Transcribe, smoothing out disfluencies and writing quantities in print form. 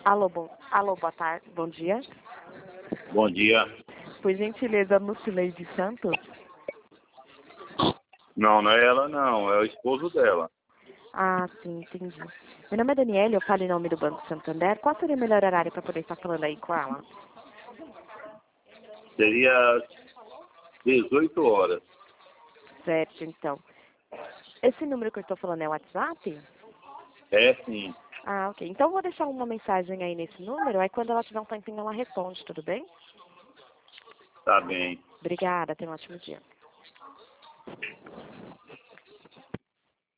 Alô, boa tarde, bom dia. Bom dia. Por gentileza, Lucileide Santos? Não, não é ela não, é o esposo dela. Ah, sim, entendi. Meu nome é Daniela, eu falo em nome do Banco Santander. Qual seria o melhor horário para poder estar falando aí com ela? Seria 18 horas. Certo, então. Esse número que eu estou falando é o WhatsApp? É sim, Ah, ok. Então eu vou deixar uma mensagem aí nesse número, aí quando ela tiver um tempinho ela responde, tudo bem? tá bem. Obrigada, tenha um ótimo dia.